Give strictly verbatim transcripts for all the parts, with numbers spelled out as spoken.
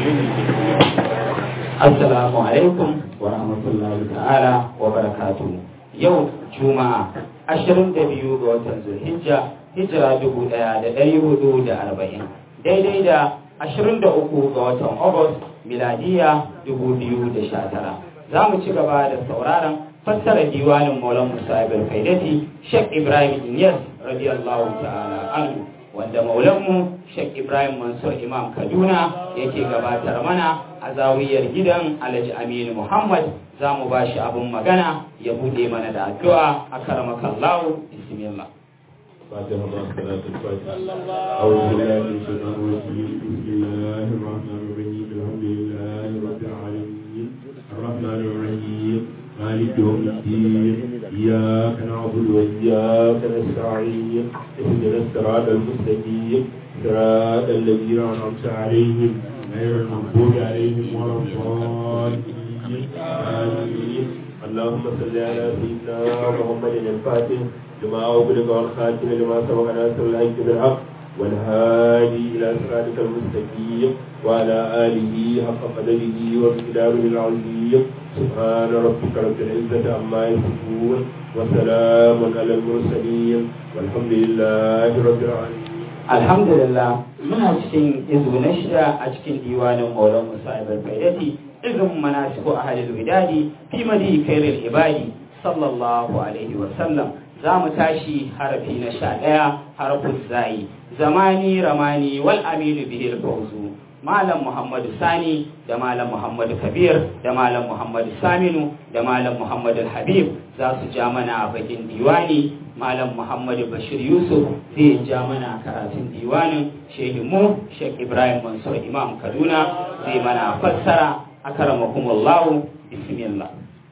Assalamu alaikum wa rahmatullahi ta'ala wa barakatuhu. Yau Juma'a ashirin da biyu ga watan Zulhijja, hijira dubu ɗaya da ɗari hudu da arba'in, daidai da ashirin da uku ga watan August, miladiya dubu biyu da sha tara. Za mu ci gaba da sauraron fassara diwanin Maulan Musa Ibn Faidati, Sheikh Ibrahim Inyas radiyallahu ta'ala anhu, wanda maulanmu Sheikh Ibrahim Mansur Imam Kaduna yake gabatar mana a zawiyar gidan Alhaji Aminu Muhammad. Za mu ba shi abin magana ya bude mana da addu'a a karamakallahu. Bismillah. فاتحة الصلاة الفاتحة أعوذ بالله من الشيطان الرجيم بسم الله الرحمن الرحيم الحمد لله رب العالمين الرحمن الرحيم مالك يوم الدين إياك نعبد وإياك نستعين اهدنا الصراط المستقيم صراط الذين أنعمت عليهم غير المغضوب عليهم ولا الضالين آمين. اللهم صل على سيدنا محمد الفاتح لما أغلق والخاتم لما سبق ناصر الحق بالحق والهادي إلى صراطك المستقيم وعلى آله حق قدره ومقداره العظيم. سبحان ربك رب العزة عما يصفون وسلام على المرسلين والحمد لله رب العالمين. Alhamdulillah, muna cikin izu na shida a cikin diwanin Maulan Musa Ibn Faidati, izin manasiku ahlul widadi fi madi khairil ibadi sallallahu alaihi wa sallam. Za mu tashi harafi na sha ɗaya, harafin zai, zamani ramani wal aminu bihil fawzu. Malam Muhammadu Sani da Malam Muhammadu Kabir da Malam Muhammadu Saminu da Malam Muhammadu Habib za su ja mana bakin diwani. Malam Muhammadu Bashir Yusuf zai ja mana karatun diwanin. Shehimu Sheikh Ibrahim Mansur Imam Kaduna zai mana fassara. Akramakumullahu. Bismillah.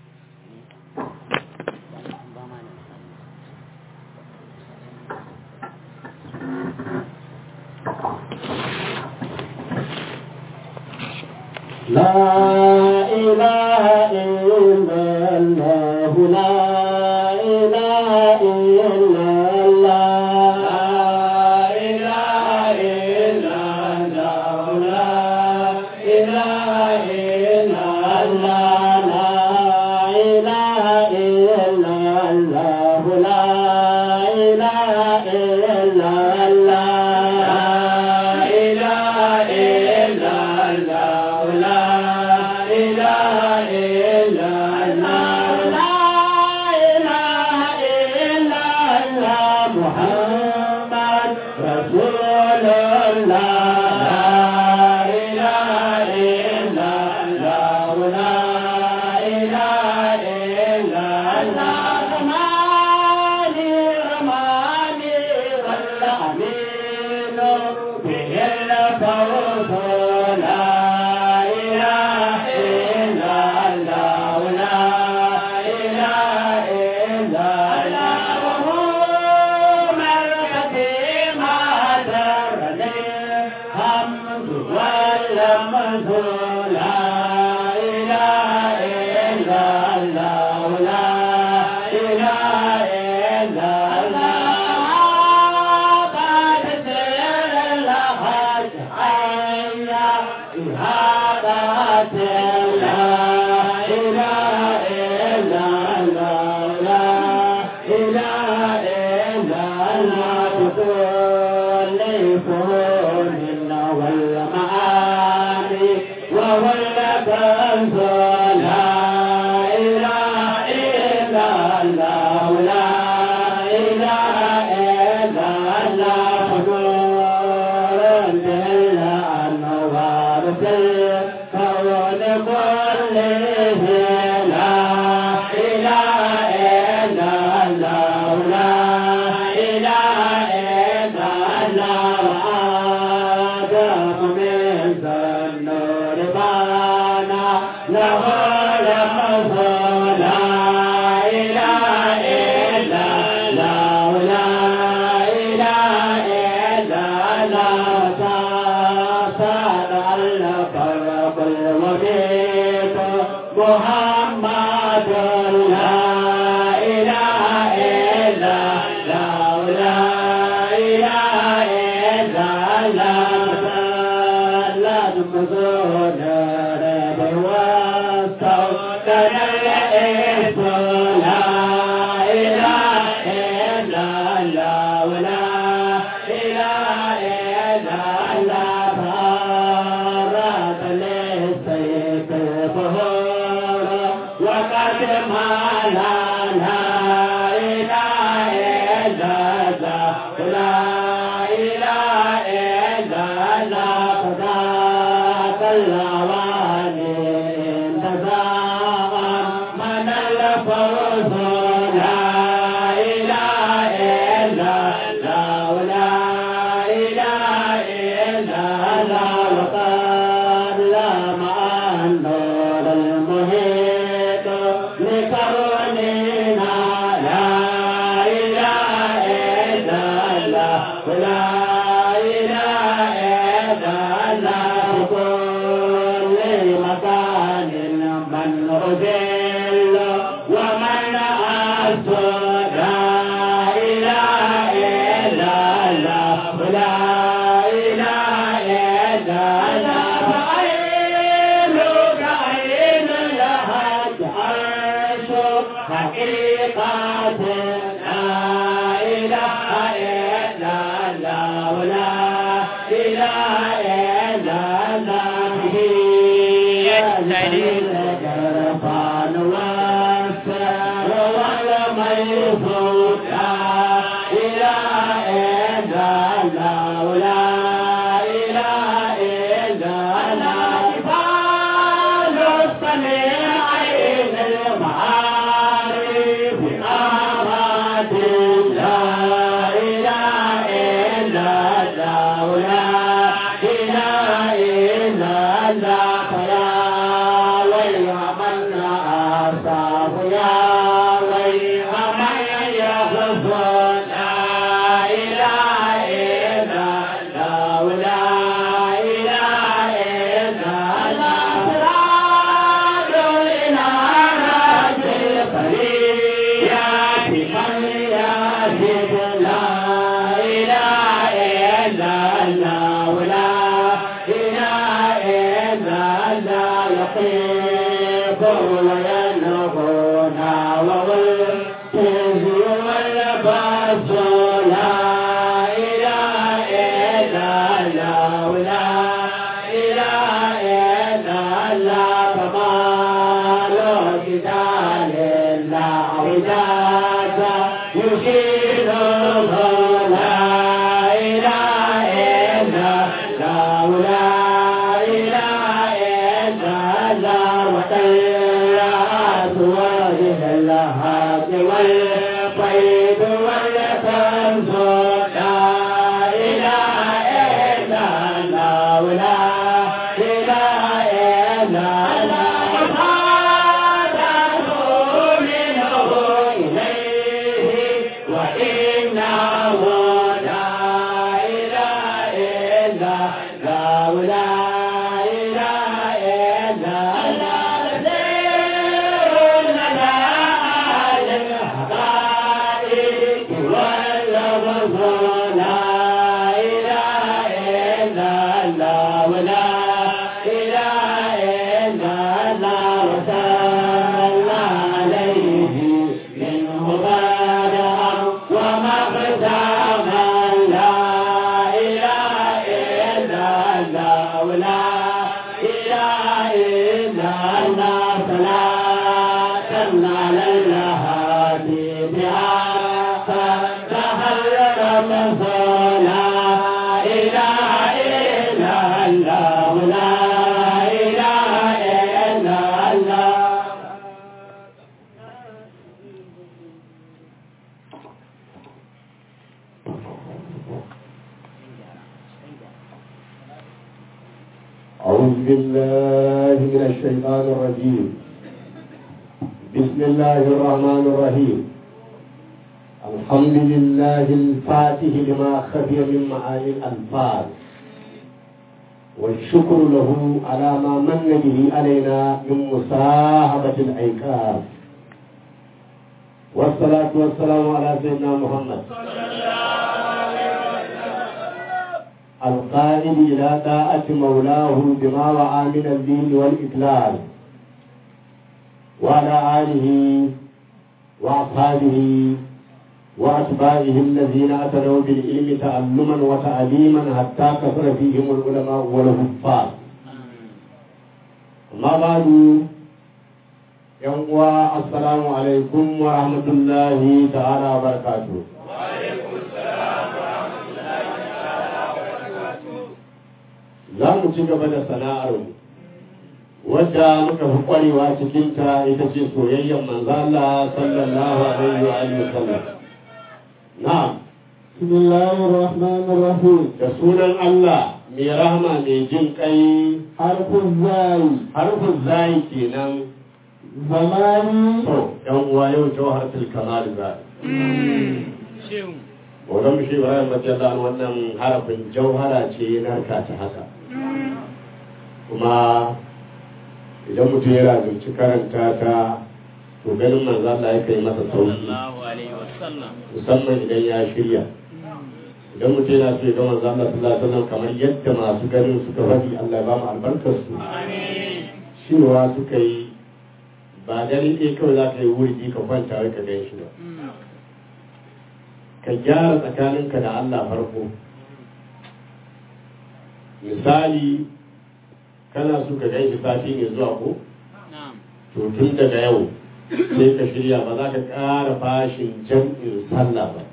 لا إله إلا الله لا إله إلا الله لا إله إلا الله لا إله إلا الله لا إله إلا الله لا إله إلا محمد أعوذ بالله من الشيطان الرجيم. بسم الله الرحمن الرحيم. الحمد لله الفاتح لما خفي من معاني الألفاظ، والشكر له على ما من به علينا من مصاحبة الأيكار، والصلاة والسلام على سيدنا محمد القائد إلى طاعة مولاه بما وعى من الدين والإكلال وعلى آله وأصحابه وأتباعه الذين أتوا بالعلم تعلما وتعليما حتى كثر فيهم العلماء والحفاظ. أما بعد يوم السلام عليكم ورحمة الله تعالى وبركاته. وعليكم السلام ورحمة الله تعالى وبركاته. za mu ci gaba da sana'armu wadda muka fi kwarewa cikinta ita ce soyayyar manzo Allah sallallahu alaihi wa alihi wasallam. na'am Bismillahir Rahmanir Rahim. da sunan Allah mai rahama mai jin kai. Harfin zai. harfin zai kenan. Zamani. to yan uwa yau jawharatul kamal zai. Shehu. Wannan shi Ibrahim radiyallahu anhu wannan harafin jauhara ce ya narka ta haka. kuma idan mutum ya rajunci karanta ta to ganin manzo Allah ya kai masa sauki Sallallahu alaihi wasallam. musamman idan ya shirya. idan mutum yana so ya ga manzo Allah sallallahu alaihi wasallam kamar yadda masu ganin suka faɗi Allah ya ba mu albarkar su. Amin. Cewa suka yi ba dare ɗaya kawai za ka yi wuri ka kwanta wai ka gan shi ba. Ka gyara tsakaninka da Allah farko. Misali kana so ka gan shi sati ne zuwa ko? Na'am. To tun daga yau sai ka shirya ba za ka ƙara fashin jam'in sallah ba.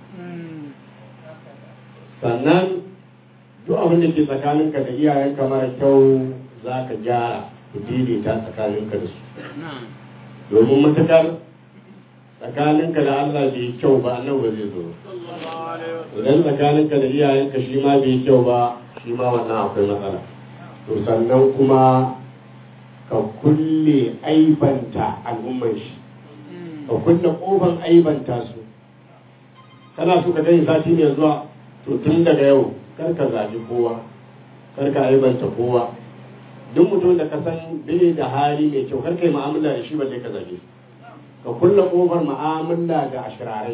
Sannan duk abin da ke tsakaninka da iyayenka mara kyau za ka gyara ku daidaita tsakaninka da su. Na'am. Domin matakar tsakaninka da Allah bai kyau ba nan ba zai zo. Sallallahu alaihi wasallam. Idan tsakaninka da iyayenka shi ma bai kyau ba shi ma wannan akwai matsala. To sannan kuma ka kulle aibanta al'ummar shi. Ka kulle ƙofan aibanta su. Kana so ka gani sati ne zuwa to tun daga yau kar ka zaɓi kowa, kar ka aibanta kowa. Duk mutum da ka san bai da hali mai kyau kar ka yi mu'amala da shi balle ka zaɓe. Ka kulle ƙofar mu'amala da ashirarai.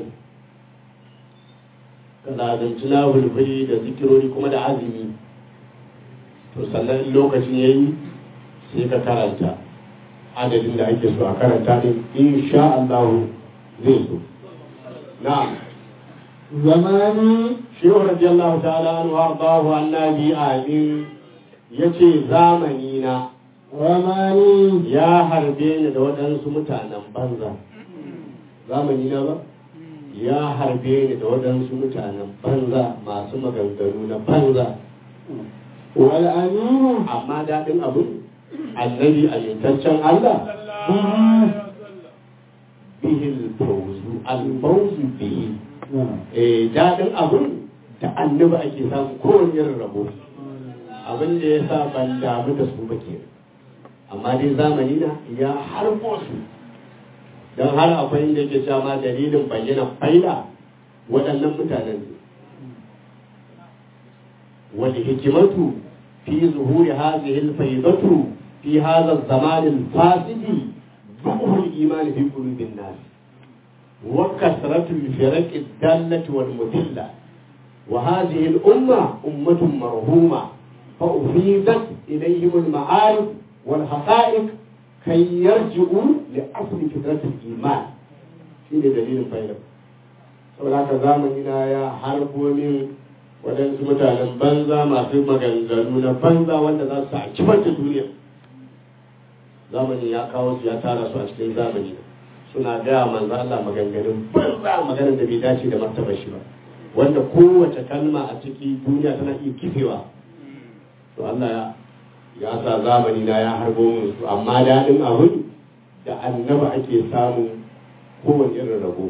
Ka lazanci na bulbuli da zikirori kuma da azumi. To sannan in lokacin ya yi sai ka karanta adadin da ake so a karanta din insha Allah zai so. Na'am. Zamani. Shehu radiyallahu ta'ala anhu ardahu annabi amin yace zamani na Ramani. ya harbe ni da waɗansu mutanen banza. Zamani na ba? Ya harbe ni da waɗansu mutanen banza masu maganganu na banza. Wal aminu. Amma daɗin abin annabi amintaccen Allah bihil fawzu al-fawzu bihi. Eh daɗin abin da annabi ake samu kowane irin rabo. Abin da ya sa ban damu da su ba ke. Amma dai zamani na ya harbo su. Don har akwai inda yake cewa ma dalilin bayyana faida waɗannan mutanen ne. Wal hikimatu في ظهور هذه الفيضة في هذا الزمان الفاسد ضعف الإيمان في قلوب الناس وكثرة الفرق الدالة والمذلة وهذه الأمة أمة مرهومة فأفيدت إليهم المعارف والحقائق كي يرجعوا لأصل فطرة الإيمان في دليل الفيضة ولكن زمننا يا حرب من waɗansu mutanen banza masu maganganu na banza wanda za su a kifanta duniya. Zamani ya kawo su ya tara su a cikin zamani suna gaya manzo Allah maganganun banza maganar da bai dace da martabar shi ba wanda kowace kalma a ciki duniya tana iya kifewa. To Allah ya ya sa zamani na ya harbo mun su amma daɗin abin da annaba ake samu kowane irin rabo.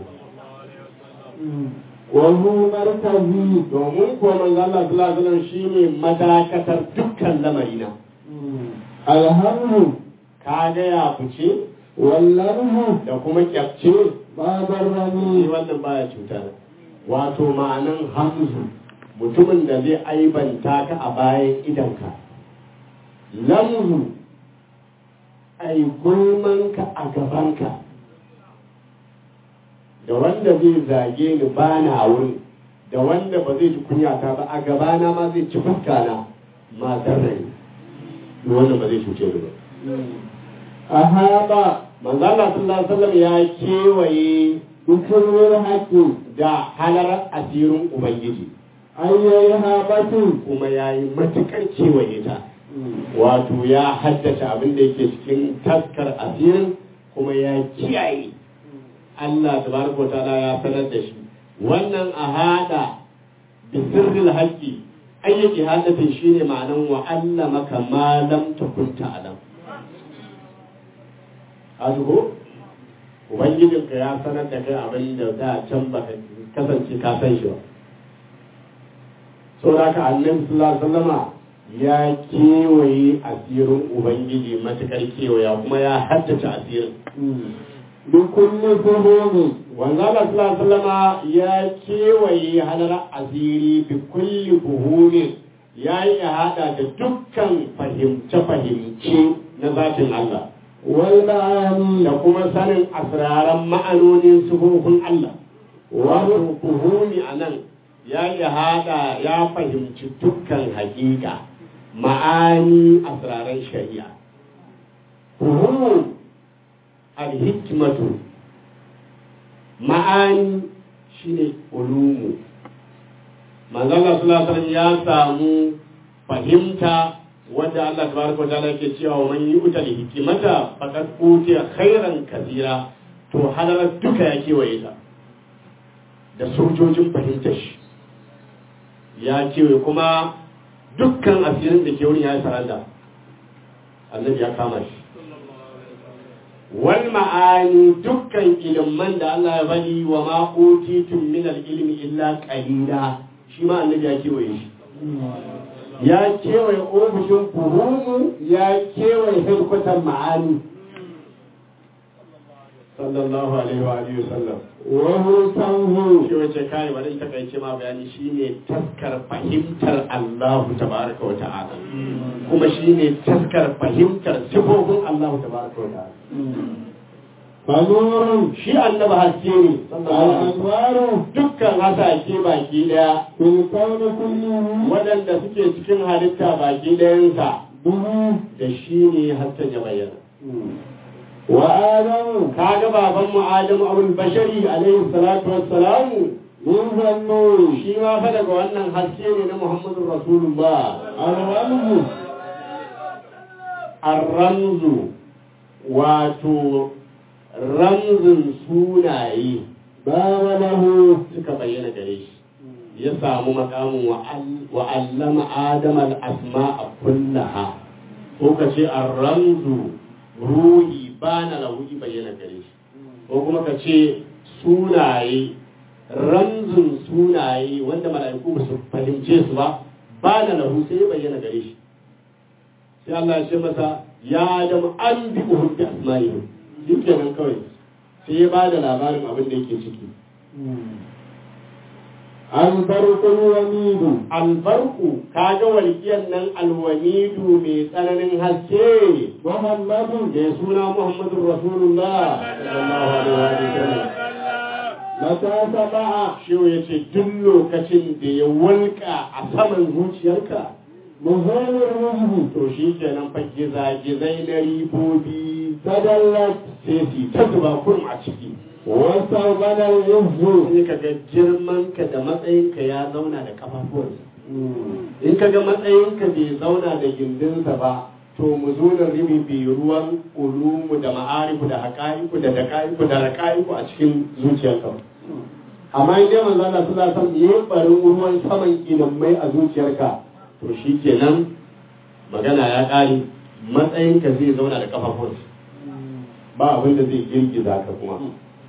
Wahu markazi. Domin kuwa manzo Allah sallallahu alaihi wasallam shine madakatar dukkan lamarina. Alhamdu. Ka ga ya fice Wallahu. da kuma kyafce Babar ni rami. wannan baya cuta. Wato ma'anan hamzu mutumin da zai aibanta ka a bayan idanka. Lamzu ai gulmanka a gabanka. Da wanda zai zage ni ba na wurin da wanda ba zai ji kunyata ba a gabana ma zai ci fuskana ma rai wannan ba zai cuce ni ba ahaba manzo Allah sallallahu alaihi wasallam ya kewaye bikulul haqqi da halar asirin ubangiji ayyayi habatu kuma ya yi matukar kewaye ta wato ya haddace abin da yake cikin taskar asirin kuma ya kiyaye Allah tabaraka wa ta'ala ya sanar da shi wannan a hada bi sirril haqqi ayyaki hadatin shine ma'anan wa allamaka ma lam takun ta'lam azugo ubangijinka ya sanar da kai abin da da can baka kasance ka san shi ba saboda haka annabi sallallahu alaihi wasallama ya kewaye asirin ubangiji matukar kewaya kuma ya haddace asirin bikulli fuhumi wanzu Allah sallallahu alaihi wasallama ya kewaye halar asiri bi kulli buhumin ya yi hada da dukkan fahimce-fahimce na zatin Allah wal ma'ani da kuma sanin asraran ma'anonin sufufin Allah wato buhumi a nan ya yi hada ya fahimci dukkan hakika ma'ani asraran shari'a buhum al-hikmatu ma'ani shine ulumu manzon Allah sallallahu alaihi ya samu fahimta wanda Allah tabaraka wa ta'ala yake cewa man yu'ta al-hikmata faqad utiya khairan kathira to halalar duka ya kewaye ta da sojojin fahimtar shi ya kewaye kuma dukkan asirin da ke wurin ya yi saranda annabi ya kama shi wal ma'ani dukkan ilimin da Allah ya bari wa ma utitum min al-ilmi illa qalila shi ma annabi ya kewaye shi ya kewaye ofishin fuhumu ya kewaye hedkwatan ma'ani sallallahu alaihi wa alihi wasallam wa husanhu shi wace kai bari ita kai ce ma bayani shine taskar fahimtar Allah tabaraka wa ta'ala kuma shine taskar fahimtar sifofin Allah tabaraka wa ta'ala fanurun shi annabi haske ne al-anwaru dukkan hasake baki daya fil kawni kullihi waɗanda suke cikin halitta baki dayansa bihi da shi ne hasken ya bayyana wa adamu kaga baban mu Adamu abul bashari alaihi salatu wassalamu min zannuri shi ma fa daga wannan haske ne na Muhammadur Rasulullah al-ramzu ar-ramzu wato ramzin sunaye bawa lahu suka bayyana gare shi ya samu makamin wa allama Adam al-asma'a kullaha ko kace ar-ramzu ruhi bana lahu bayyana gare shi ko kuma kace sunaye ramzin sunaye wanda mala'iku ba su fahimce su ba bana lahu sai bayyana gare shi sai Allah ya ce masa ya Adam an bi uhud da asma'ihim duk kenan kawai sai ya ba da labarin abin da yake ciki albarqul wamidu albarku kaga walƙiyar nan alwanidu mai tsananin haske muhammadu da suna Muhammadur Rasulullah sallallahu alaihi wa sallam mata saba'a shi yace duk lokacin da ya walƙa a saman zuciyarka muhammadu ruhi to shi kenan fa gizagizai na ribobi tadallat sai su ta zuba kurum a ciki wasa banal izzu sai ka ga girmanka da matsayinka ya zauna da kafafuwansa in ka ga matsayinka bai zauna da gindinsa ba to mu zo da ribi bi ruwan ulumu da ma'arifu da haƙa'iku da daƙa'iku da raƙa'iku a cikin zuciyarka amma in dai manzo Allah sallallahu alaihi wasallam yayin barin ruwan saman ilimai a zuciyarka to shi kenan magana ya ƙare matsayinka zai zauna da kafafuwansa ba abin da zai girgiza ka kuma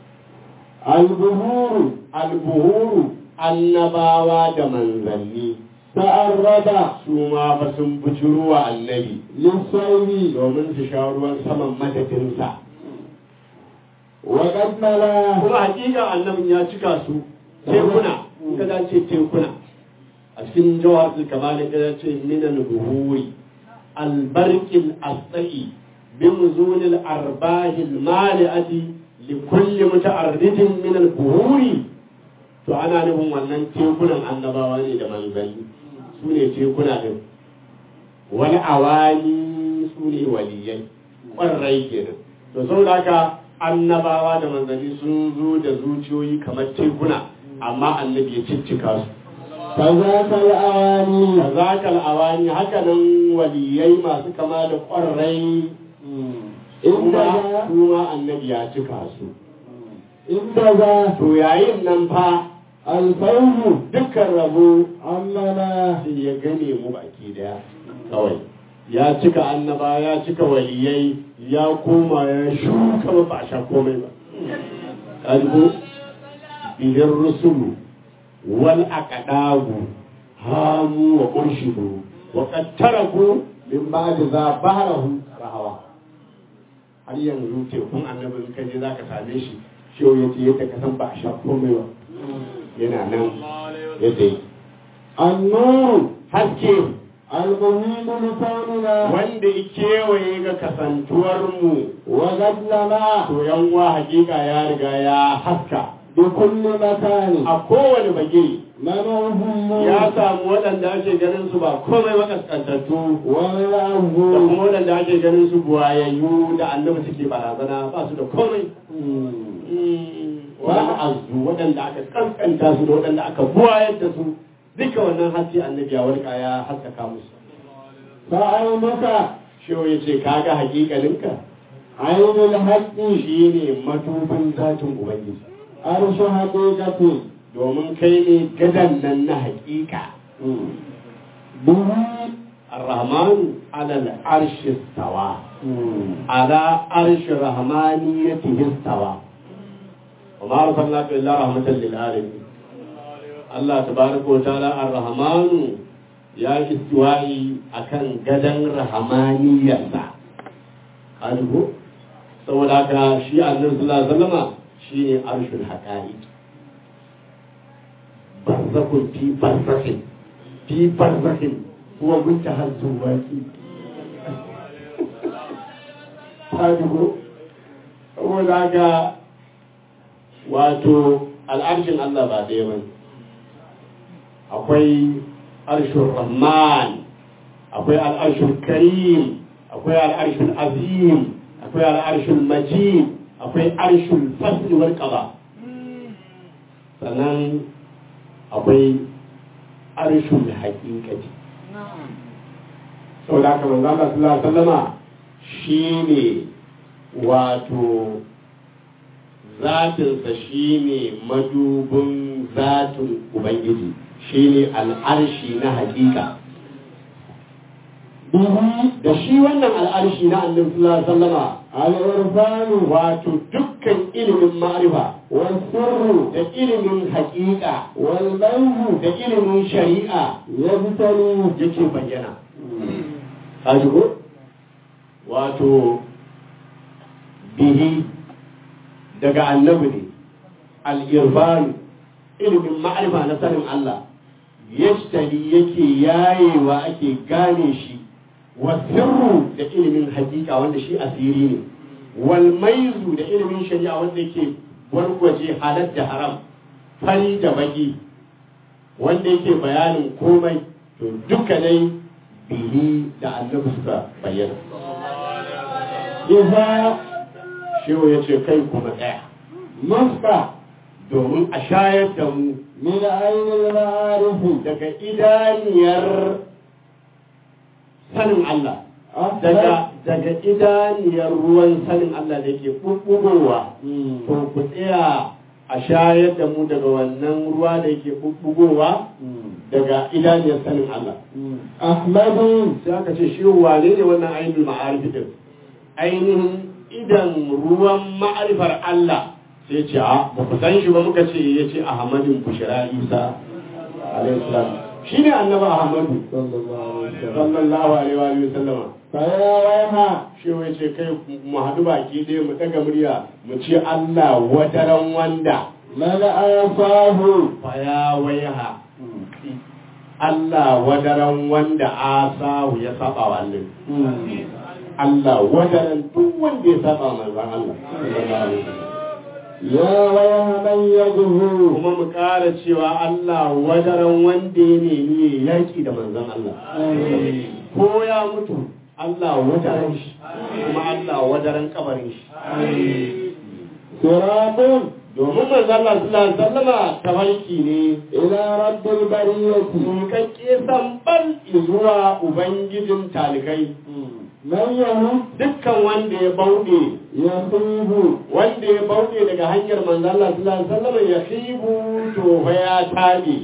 albuhuru albuhuru annabawa da manzanni ta'arrada su ma fa sun bujuru wa annabi lissawi domin su sha ruwan saman madadinsa wa qad mala kuma hakika annabin ya cika su tekuna in ka dace tekuna a cikin jawar kamar ka dace minan buhuri albarqil asai بنزول الأرباح المالئة لكل متعرض من البهور to ana nufin wannan tekunan annabawa ne da manzanni su ne tekuna din wani awani su ne waliyai ƙwarai kenan to saboda haka annabawa da manzanni sun zo da zuciyoyi kamar tekuna amma annabi ya ciccika su kazakal awani kazakal awani haka nan waliyai masu kama da ƙwarai inda kuma kuma annabi ya cika su inda za to yayin nan fa alfaihu dukkan rabo amana sai ya gane mu baki daya kawai ya cika annaba ya cika waliyai ya koma ya shuka ba ba sha komai ba kalbu bihin rusulu wal aqdagu hamu wa urshidu wa qad taraku min ba'di za bahrahu rahawa har yanzu tekun annabi in kaje zaka same shi shi yace yadda ka san ba sha komai ba yana nan yadda yi annuru haske almuhimu lisaunina wanda ya kewaye ga kasantuwar mu wa gadlama to yan uwa hakika ya riga ya haska bi kulli makani a kowane bage manuhum ya samu waɗanda ake ganin su ba komai makaskantattu da wallahu kuma waɗanda ake ganin su buwayayyu da annabi suke barazana ba su da komai wani azu waɗanda aka kankanta su da waɗanda aka buwayar da su duka wannan haske annabi ya warka ya haskaka musu fa'ainuka shehu ya ce kaga hakikalinka ainul haqqi shine matubin zatin ubangiji arshu haqiqati domin kai ne gadan nan na hakika bihi الرحمن على العرش استوى على عرش رحمانيته استوى وما أرسلناك إلا رحمة للعالمين الله تبارك وتعالى الرحمن يا استوائي أكن غدن رحمانية قالوا saboda haka shi annabi sallallahu alaihi wasallam shine arshul haqaiq barzakun fi barzakhin fi barzakhin huwa muntaha zuwaki tadugo saboda haka wato al'arshin Allah ba ɗaya ba akwai arshul rahman akwai al'arshul karim akwai al'arshul azim akwai al'arshul majid akwai arshul fasl wal qada sannan akwai arshul haqiqati saboda haka manzo Allah sallallahu alaihi wasallama shine wato zatinsa shine madubin zatin ubangiji shine al'arshi na hakika da shi wannan al'arshi na annabi sallallahu alaihi wasallama al-irfanu wato dukkan ilimin ma'rifa was-sirru da ilimin hakika wal-mayhu da ilimin shari'a yabtali yake bayyana kaji ko wato bihi daga annabi ne al-irfan ilimin ma'rifa na sanin Allah yashtari yake yayewa ake gane shi wasirru da ilimin hakika wanda shi asiri ne wal maizu da ilimin shari'a wanda yake wargwaje halal da haram fari da baki wanda yake bayanin komai to duka dai bihi da annabi suka bayyana idza shehu ya ce kai kuma tsaya maska domin a shayar da mu min ainil ma'arifi daga idaniyar sanin Allah daga daga idaniyar ruwan sanin Allah da ke bubbugowa to ku tsaya a shayar da mu daga wannan ruwa da yake bubbugowa daga idaniyar sanin Allah ahmadu sai aka ce shi wane ne wannan ainihin ma'arifi din ainihin idan ruwan ma'arifar Allah sai ce a ba ku san shi ba muka ce ya ce ahmadin bushira isa alaihi salam shi ne annaba ahmadu sallallahu alaihi wa sallama kaya waiha shi ya ce kai mu haɗu baki ɗaya mu ɗaga murya mu ce Allah wadaran wanda mana asahu fa ya waiha Allah wadaran wanda asahu ya saba wa Allah Allah wadaran duk wanda ya saba manzon Allah sallallahu alaihi wasallam يا ويح من يغزو kuma mu ƙara cewa Allah wadaran wanda ya nemi yaƙi da manzon Allah ko ya mutu Allah wadaran shi kuma Allah wadaran kabarin shi صراط domin manzon Allah sallallahu alaihi wasallama tabarki ne إلى رب البرية kakke sambal zuwa ubangijin talikai من يهد dukkan wanda ya bauɗe يخيب wanda ya bauɗe daga hanyar manzon Allah sallallahu alaihi wasallama ya khibu to fa ya tabe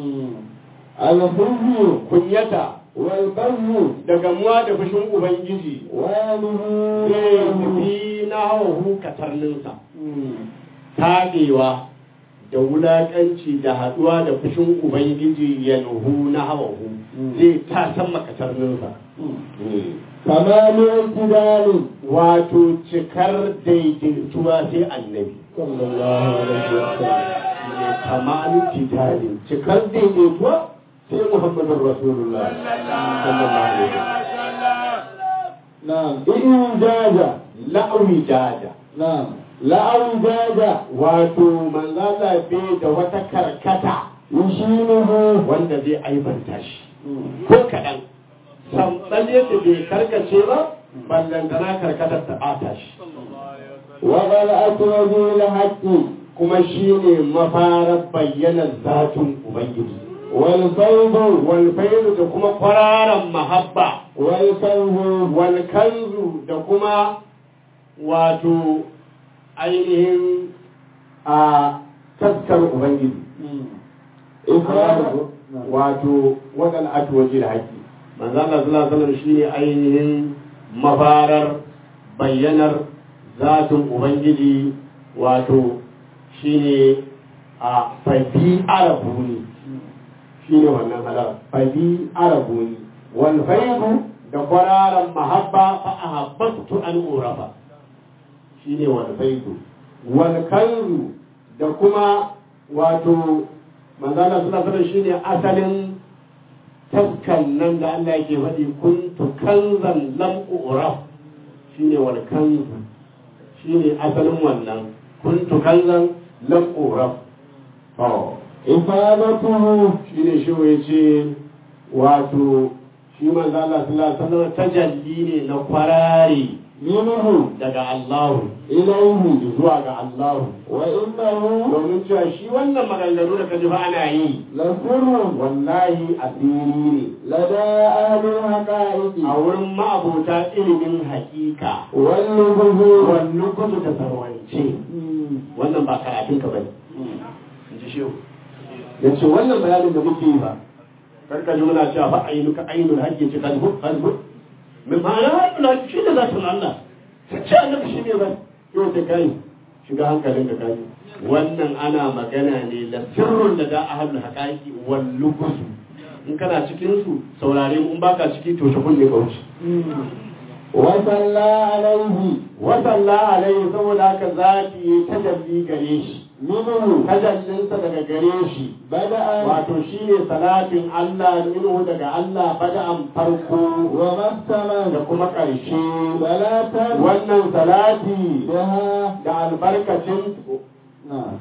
الخزي kunyata والبغي da gamuwa da fushin ubangiji ويله zai tafi na hawa katarninsa tabewa da wulaƙanci da haɗuwa da fushin ubangiji ya nuhu na hawa zai ta san makatarninsa كمال امتداد wato cikar daidaituwa sai annabi صلى الله عليه وسلم ne kamalu titali cikar daidaituwa sai muhammadun rasulullah sallallahu alaihi wasallam نعم إنجاز la'awi jaja نعم لا أوجاج wato manzala bai da wata karkata يشينه wanda zai aibanta shi ko kaɗan samɓal yadda bai karkace ba ballantana karkatar ta ɓata shi وبلأت وجه الحق kuma shi ne mafarar bayyanar zatin ubangiji والفيض walfairu da kuma kwararan mahabba والكنز walkanzu da kuma wato ainihin a taskar ubangiji إفراد wato waɗanda ake waje da haƙi manzan Allah sallallahu alaihi wasallam shine ainihin mafarar bayyanar zatin ubangiji wato shine a fabi arabuni shine wannan halar fabi arabuni wal faidu da kwararan mahabba fa ahabbtu an urafa shine wal faidu wal kanzu da kuma wato manzana suna sanar shi ne asalin taskan nan da Allah yake faɗi kuntu kanzan lam uraf shi ne wal kanzu shi ne asalin wannan kuntu kanzan lam uraf to إفادته shi ne shi ya ce wato shi manzana sallallahu alaihi wasallam tajalli ne na kwarari منه daga Allahu إليه zuwa ga Allahu وإنه domin cewa shi wannan maganganu da kaji ba ana yi لسر wallahi asiri ne لدى أهل الحقائق a wurin ma'abota ilimin hakika والنبذ wannan kudu da sarwance wannan ba karatun ka bane in ji shehu ya ce wannan bayanin da muke yi ba karka ji muna cewa fa ainuka ainul hajji ce kalbu kalbu min ma'ana na shi da zatin Allah ce annabi shi ne ba yau ta kai shiga hankalin ka kai wannan ana magana ne la sirrun da da ahlul haqaiqi wal lughus in kana cikin su saurare in baka ciki to shi kunne kauci وصلى عليه wa sallallahu alaihi saboda haka zaki tajalli gare shi منه tajallinsa daga gare shi بدأ wato shine salatin Allah minhu daga Allah bada'an farko وما استمر da kuma ƙarshe صلاة wannan salati بها da albarkacin نعم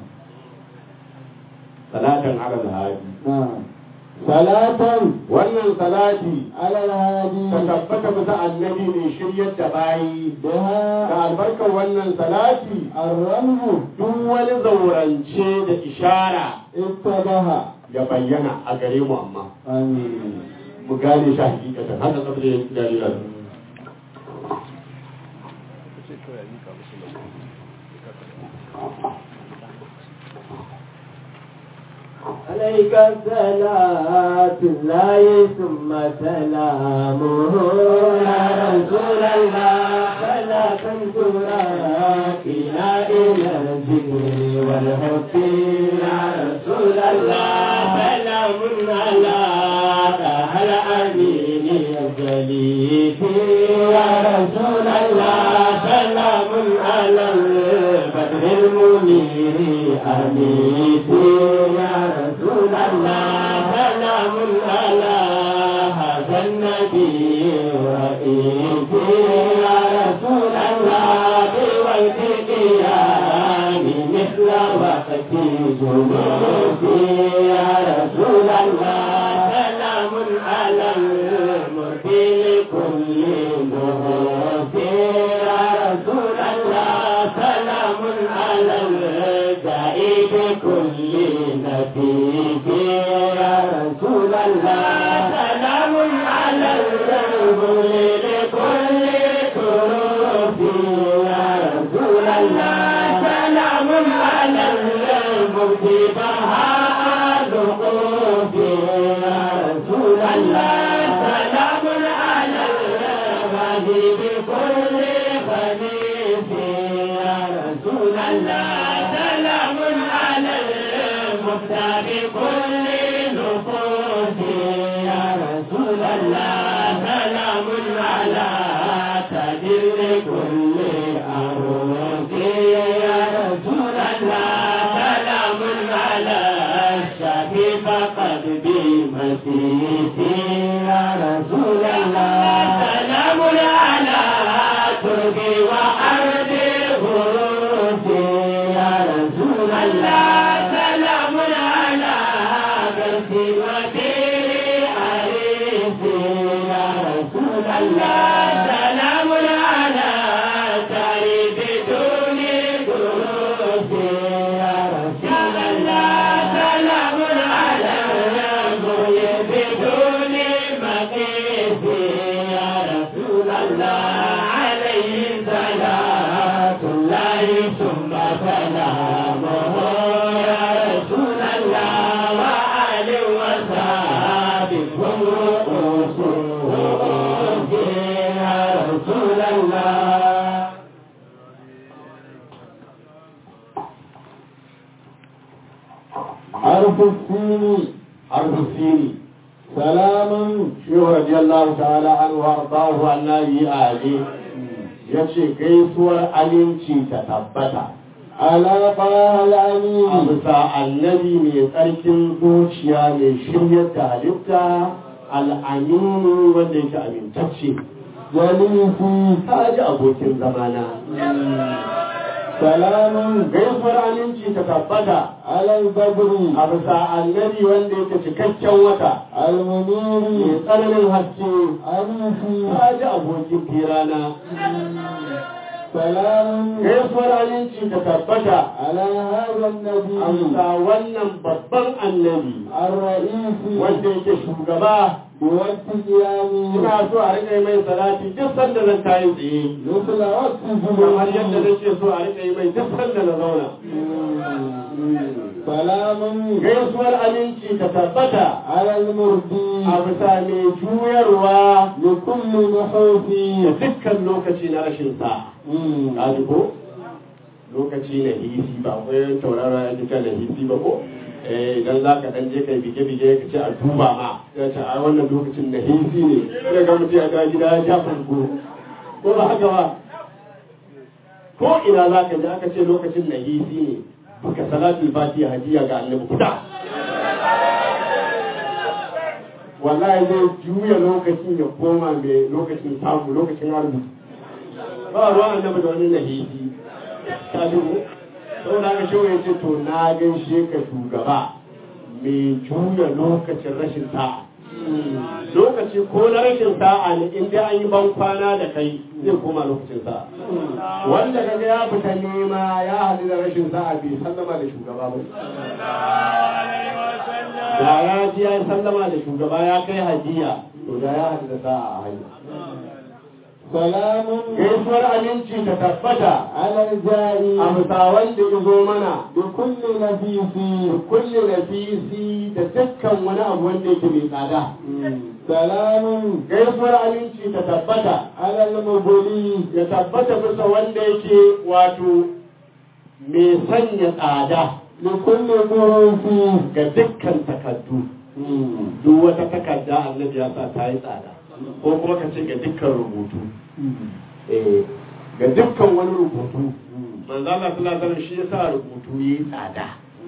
salatin alal hadi نعم صلاة wannan salati على الهادي ta tabbata bisa annabi ne shiryar da bayi da بها albarkar wannan salati الرمز duk wani zaurance da ishara اتبه ya bayyana a gare mu amma آمين mu gane shi hakikatan haka saboda yin dalilan عليك صلاة الله ثم سلامه يا رسول الله فلا تنظر إلى إلى الذكر والحب يا رسول الله سلام على أهل أمين الجليل يا رسول الله سلام على البدر المنير أمين يا رسول الله سلام على هذا النبي رئيس يا رسول الله بوجهك يا من في جنوبي يا رسول الله سلام على المرسل كل نبوتي يا رسول الله سلام على الجائد كل نبي يا رسول الله سلام على المولد كل كروبي يا رسول الله سلام على المبدي بهاء ذقوبي يا رسول الله سلام على الغادي بكل خليف يا رسول الله سلام على المفتاح بكل نفوس يا رسول الله سلام على تدل كل أروس يا رسول الله سلام على الشافي فقد بمسيسي يا رسول الله سلام على تربي وأرض غروسي يا رسول الله سلام على برسي ودير عريسي يا رسول الله سلام على تاري بدون دروسي يا رسول الله سلام على المغي بدون مقيسي يا رسول الله عليه صلاة الله ثم سلامه يا رسول الله وآل وصحبه هم رؤوس رؤوس يا رسول الله حرف السين حرف السين سلام شيخ رضي الله تعالى عنه وارضاه عن نبي آله yace gaisuwar aminci ta tabbata alaƙa al'ami a bisa annabi mai tsarkin zuciya mai shiryar da halitta al'aminu wanda yake amintacce jalisi ta ji abokin zamana salamun gaisuwar aminci ta tabbata alal badri a bisa annabi wanda yake cikakken wata almuniri mai tsananin haske amisi ta ji abokin firana salamun gaisuwar aminci ta tabbata ala hadha nabi a bisa wannan babban annabi ar-ra'isi wanda yake shugaba wata kiyami ina so a rika mai salati duk sanda zan tayi tsaye yusula wasu kamar yadda nake so a rika mai duk sanda na zauna salamun gaisuwar aminci ta tabbata alal murdi a bisa mai juyarwa da kullu mahaufi da dukkan lokaci na rashin sa kaji ko lokaci na hisi ba akwai taurara ya duka na hisi ba ko idan za ka ɗan je kai bige-bige ka ce a duba ma ya ce a wannan lokacin na hisi ne sai ga mutum ya ga gida ya ja farko ko ba haka ba ko ina za ka je aka ce lokacin na hisi ne buka salatul fatiha hadiya ga annabi kuda wallahi zai juya lokacin ya koma mai lokacin samu lokacin arziki ba ruwan annabi da wani na hisi ta dubu sau da aka cewa ya ce to na gaishe ka shugaba mai juya lokacin rashin sa'a lokaci ko na rashin sa'a ne in dai an yi ban kwana da kai zai koma lokacin sa'a wanda kaga ya fita nema ya haɗu da rashin sa'a bai sallama da shugaba ba da ya ji ya sallama da shugaba ya kai hajiya to da ya haɗu da sa'a a hanya salamun gaisuwar aminci ta tabbata alal jari a bisa wanda ya zo mana da kulle nafisi da kulle nafisi da dukkan wani abu wanda yake mai tsada salamun gaisuwar aminci ta tabbata alal mabuli ya tabbata bisa wanda yake wato mai sanya tsada da kulle murufi ga dukkan takardu duk wata takarda annabi ya sa ta yi tsada ko kuma ka ce ga dukkan rubutu ga dukkan wani rubutu manzo Allah sallallahu alaihi wasallam shi yasa rubutu yi tsada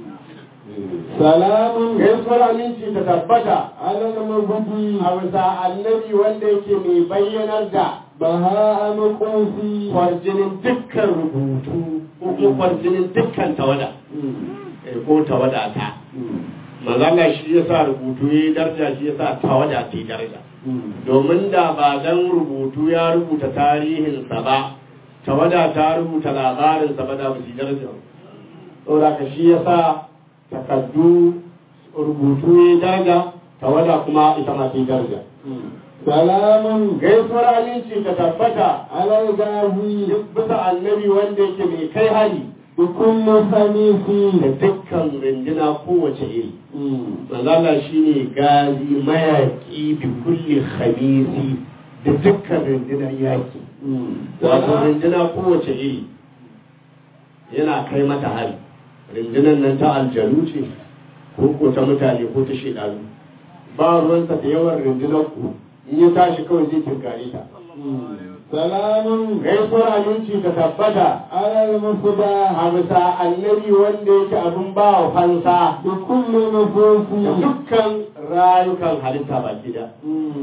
salamun gaisuwar aminci ta tabbata alal mabudi a bisa annabi wanda yake mai bayyanar da baha makofi kwarjinin dukkan rubutu ko kwarjinin dukkan tawada ko tawada ta manzo Allah shi yasa rubutu yayi daraja shi yasa tawada ta yi daraja domin da ba dan rubutu ya rubuta tarihin sa ba tawada ta rubuta labarin sa ba da ba shi daraja saboda ka shi yasa takaddu rubutu yayi daraja tawada kuma ita ma ta yi daraja salamun gaisuwar aminci ta tabbata alal gazi bisa annabi wanda yake mai kai hari bi kulli khamisi da dukkan rinduna kowace iri manzala shine gazi mayaki bi kulli khamisi da dukkan rundunar yaki wato rinduna kowace iri yana kai mata hari rundunar nan ta aljanu ce ko ko ta mutane ko ta shedanu ba ruwansa da yawan rundunar ku in ya tashi kawai zai tunkare ta salamun gaisuwar aminci ta tabbata alal musuba a bisa annabi wanda yake abin ba wa fansa bi kulli nufusi da dukkan rayukan halitta baki da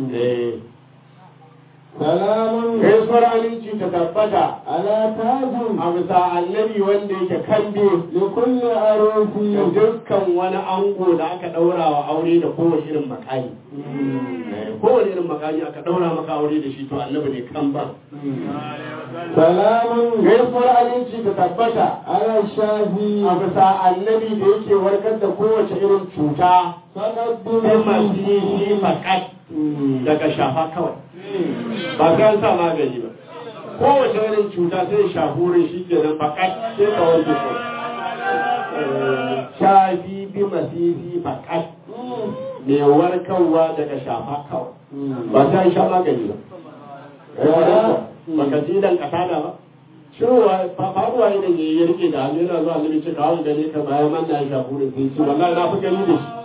salamun gaisuwar aminci ta tabbata ala tajin a bisa annabi wanda yake kambe li kulli arusi da dukkan wani ango da aka daura wa aure da kowane irin makami kowane irin makami aka daura maka aure da shi to annabi ne kan ba salamun gaisuwar aminci ta tabbata ala shafi a bisa annabi da yake warkar da kowace irin cuta sai masu yi shi fakat daga shafa kawai ba sai an sa magani ba kowace irin cuta sai shahurin shi ke nan fakat sai ka wanke shi shafi bi masisi fakat mai warkarwa daga shafa kawai ba sai an sha magani ba ba ka ji dan kasada ba shirowa faruwa idan ya rike da hannu yana zuwa annabi ce kawo gane ka bayan man da ya shahurin sai ce wallahi na fi gani da shi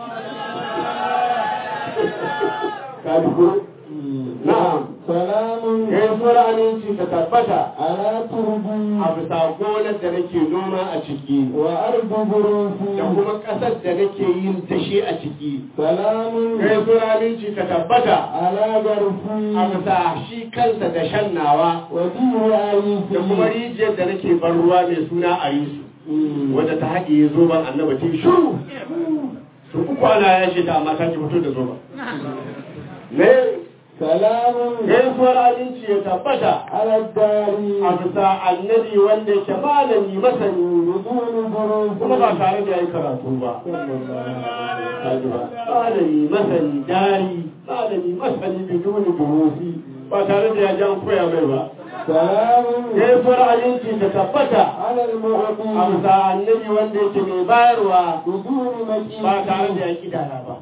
ka duk na'am salamun gaisuwar aminci ta tabbata ala turbi a bisa gonar da nake noma a ciki wa ardu burusi da kuma ƙasar da nake yin dashe a ciki salamun gaisuwar aminci ta tabbata ala garfi a bisa shi kansa da shan nawa wa bihi ayisi da kuma rijiyar da nake ban ruwa mai suna arisu wadda ta haɗe zoban annaba ta yi shuru su uku ana ya ce ta amma ta ki fito da zoban ne salamun gaisuwar aminci ya tabbata ala dari a bisa annabi wanda yake malami masani biduni burusi kuma ba tare da ya yi karatu ba kaji ba malami masani dari malami masani biduni burusi ba tare da ya ji an koya mai ba salamun gaisuwar aminci ta tabbata ala al-mu'ti a bisa annabi wanda yake mai bayarwa biduni maqi ba tare da ya kidaya ba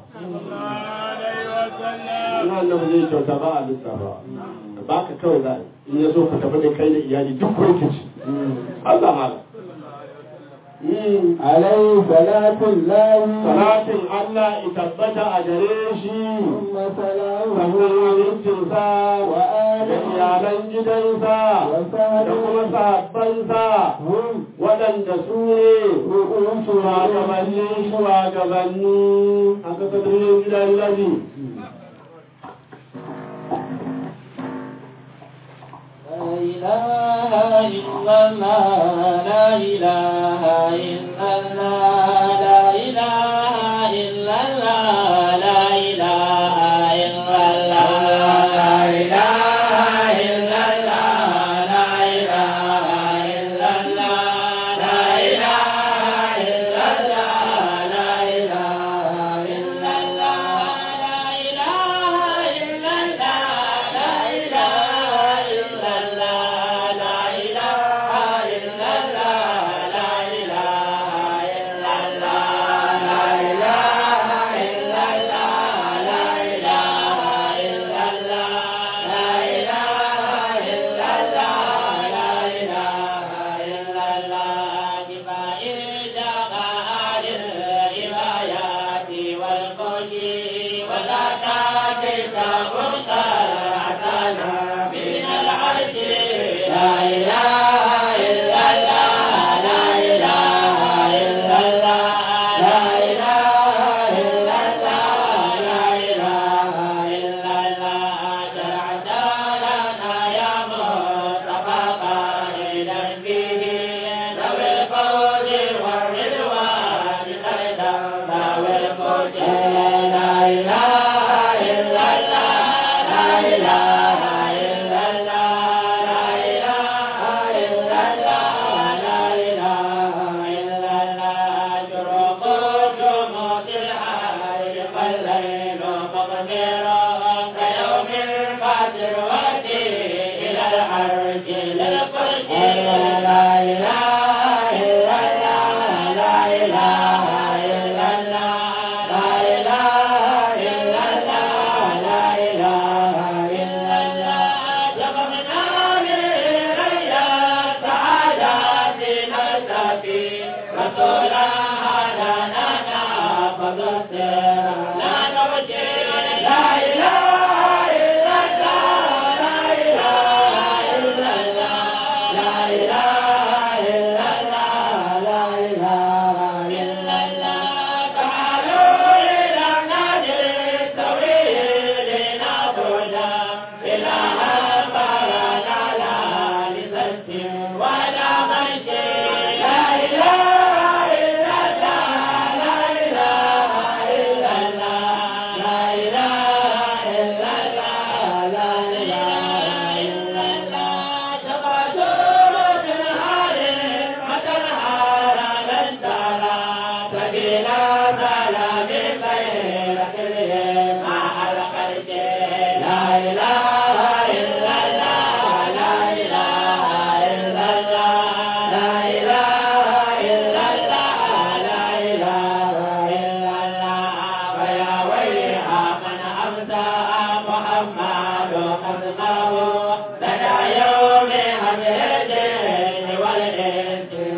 ina annabi zai kyauta ba a lissafa ba ka kawai za in ya so ka tafi da kai da iyali duk rikici Allah mala alayhi salatu llahi salatin Allah ya tabbata a gare shi thumma salamu sannan abincinsa wa da alihi iyalan gidansa wa da kuma sahbihi sahabbansa hum waɗanda su ne ru'usun shugabanni shugabanni a kasar gidan laji لا إله إلا الله لا إله إلا الله لا إله إلا الله لا إله إلا الله لا إله إلا الله لا إله إلا الله لا إله إلا الله لا إله إلا الله لا إله إلا الله لا إله إلا الله لا إله إلا الله لا إله إلا الله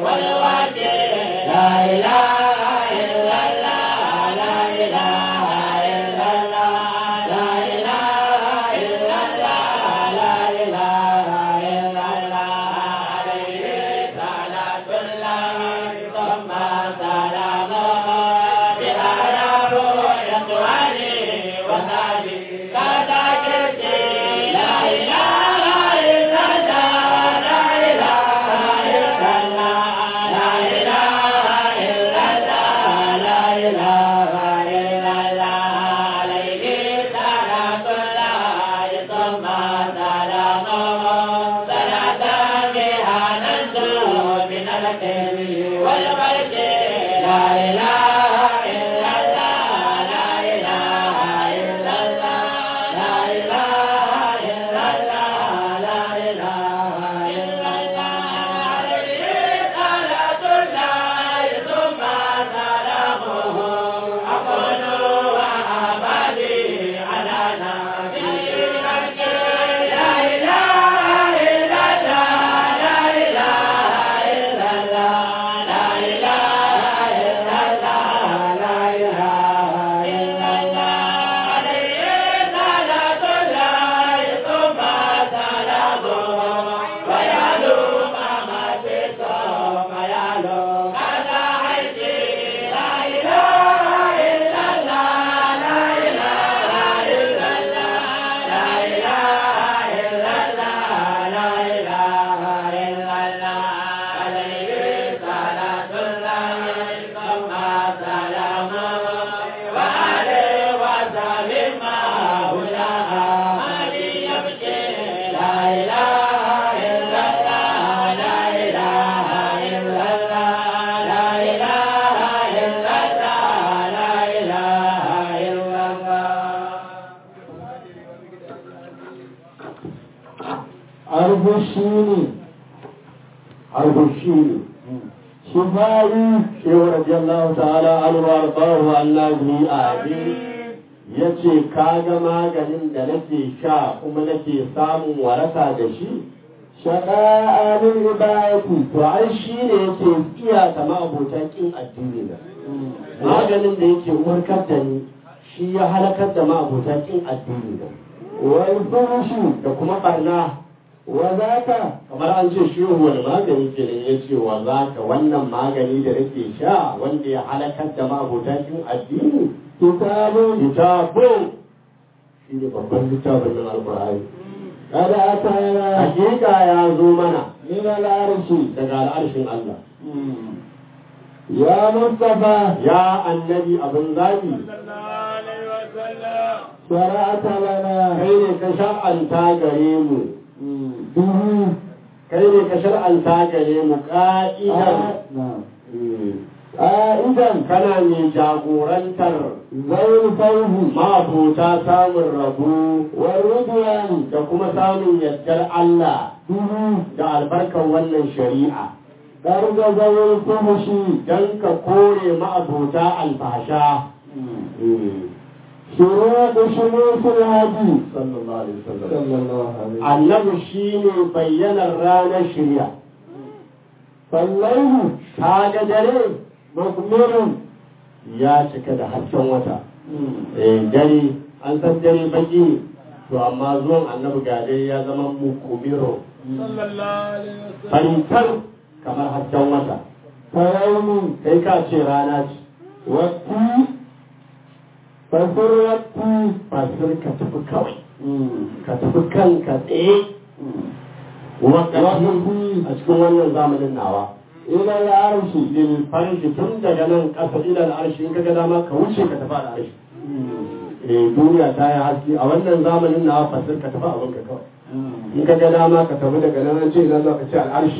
البشيري البشيري شفائي شيخ رضي الله تعالى عنه وارضاه عنا به آمين yace kaga maganin da nake sha kuma nake samun waraka da shi shaqa alil ibadati to ai shi ne yake tsiya kama abotan kin addini da maganin da yake warkar da ni shi ya halakar da ma abotan kin addini da wal furushi da kuma barna wa zaka kamar an ce shi wani magani ke ne yace wa zaka wannan magani da nake sha wanda ya halakar da ma abotan kin addini kitabu kitabu shi ne babban littafin nan alqur'ani kada ata yana hakika ya zo mana min al'arshi daga al'arshin Allah ya mustafa ya annabi abin zabi shara'ata lana kai ne ka shar'anta gare mu kai ne ka shar'anta gare mu ka'idan idan kana mai jagorantar zai fauhu ma'abota samun rabu warruduwan da kuma samun yardar Allah da albarkar wannan shari'a ɗarga zai fuhushi don ka kore ma'abota alfasha shuruɗu shumusul hadi sallallahu alaihi wasallam annabi shine bayyanar ranar shari'a sallahu kaga dare makmurin ya cika da hasken wata eh dare an san dare baki to amma zuwan annabi ga dare ya zama mukumiro sallallahu alaihi wasallam faritar kamar hasken wata farauni kai ka ce rana ce wati fasir wati fasir ka tafi kawai ka tafi kanka tsaye wakati a cikin wannan zamanin nawa ila al'arshi lil farshi tun daga nan kasa ila al'arshi in kaga dama ka wuce ka tafi al'arshi eh duniya ta yi haske a wannan zamanin na fasir ka tafi abin ka kawai in kaga dama ka tafi daga nan an ce idan za ka ce al'arshi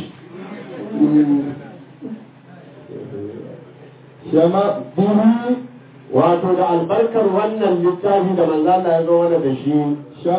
shama bihi wato da albarkar wannan littafi da manzo Allah ya zo wani da shi